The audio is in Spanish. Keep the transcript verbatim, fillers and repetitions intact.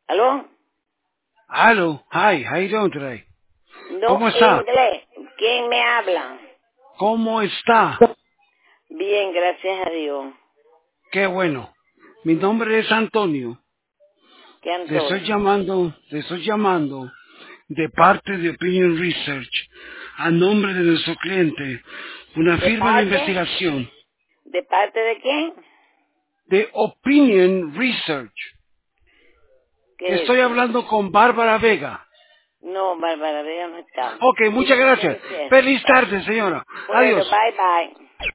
¿Aló? Hello, hi, how you doing today? No, ¿Cómo está? inglés. ¿Quién me habla? ¿Cómo está? Bien, gracias a Dios. Qué bueno. Mi nombre es Antonio. ¿Qué Le estoy Antonio? llamando, le estoy llamando de parte de Opinion Research a nombre de nuestro cliente, una ¿De firma de parte? investigación ¿De parte de quién? de Opinion Research. ¿Qué es Estoy eso? hablando con Bárbara Vega. No, Bárbara Vega no está. Ok, ¿Qué es muchas lo que gracias. quiere hacer? Feliz tarde, señora. Bueno, Adiós. bye bye.